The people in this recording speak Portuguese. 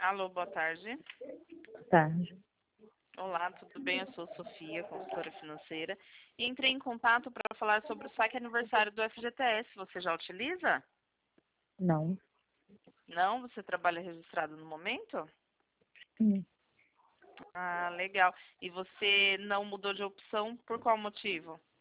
Alô, boa tarde. Tarde. Olá, tudo bem? Eu sou Sofia, consultora financeira, e entrei em contato para falar sobre o saque aniversário do FGTS. Você já utiliza? Não. Não? Você trabalha registrado no momento? Sim. Ah, legal. E você não mudou de opção por qual motivo?